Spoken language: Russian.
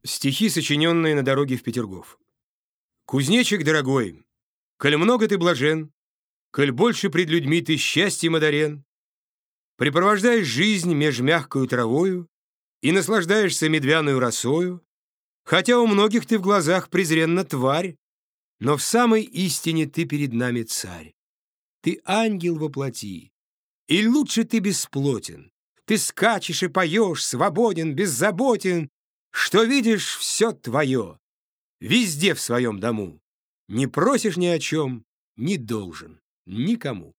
Стихи, сочиненные на дороге в Петергоф. Кузнечик дорогой, коль много ты блажен, коль больше пред людьми ты счастьем одарен, препровождаешь жизнь меж мягкою травою и наслаждаешься медвяную росою, хотя у многих ты в глазах презренна тварь, но в самой истине ты перед нами царь. Ты ангел во плоти, и лучше ты бесплотен. Ты скачешь и поешь, свободен, беззаботен, что видишь все твое, везде в своем дому. Не просишь ни о чем, не должен никому.